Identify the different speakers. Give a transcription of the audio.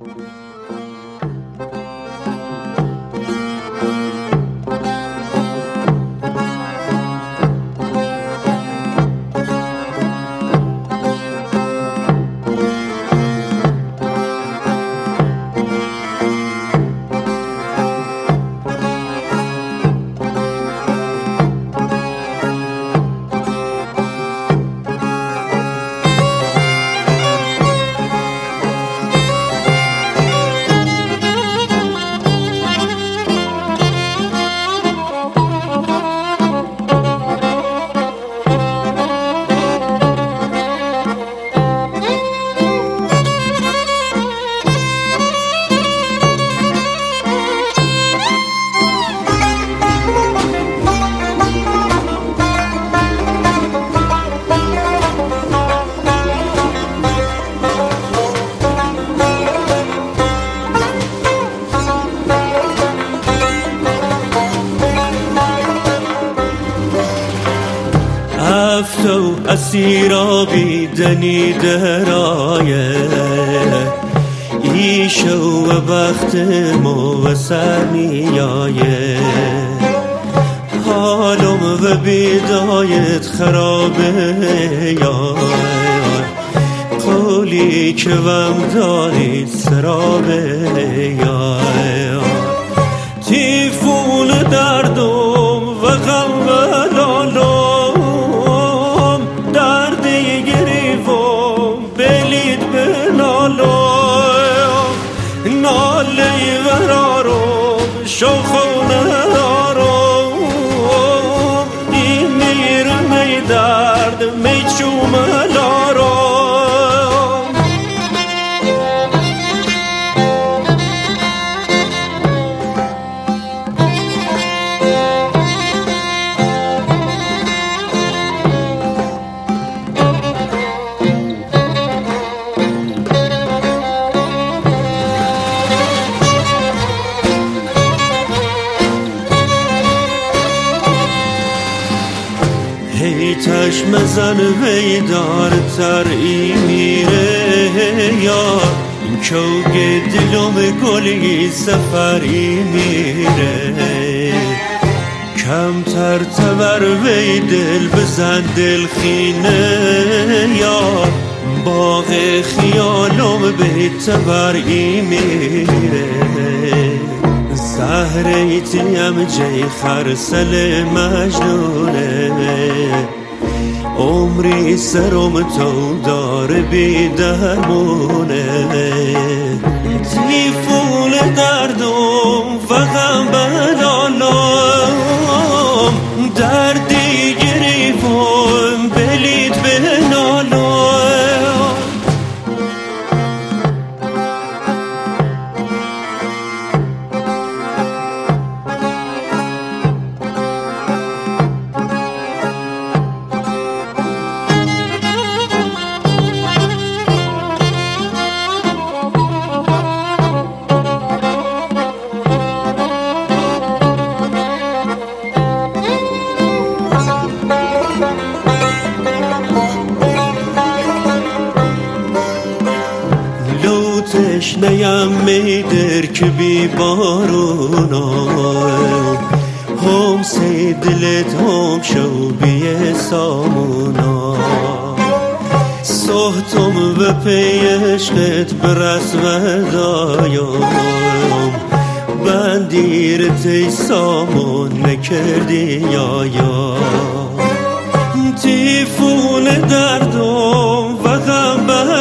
Speaker 1: افتو اسیرابی دنی درایه ایشو و بخت مو و سرمیایه حالم و بیدایت خرابه یار قولی که وم داری سرابه یار تیفون دردم و غم و لالم نالی ورارم شوخونه دارم این میر می درد می چومه لارم هی چشم زن ویدارتر ای میره یار چوگ دلم گلی سفری میره کمتر تبر وی دل بزن دل خینه یار باغ خیالم به تبر ای میره زهریتیم جی خرسل مجنونه عمری سرم تو دار بی درمونه تیفون دردم و غم بلالم دردی گریفم بلید بنالم تشنه‌ام میدر که بی بارونم هم سی دلت هم شو بی سامونا صحتم و پی عشقت برس و دایم بندیرت ای سامون نکردی یا تیفون دردم و غم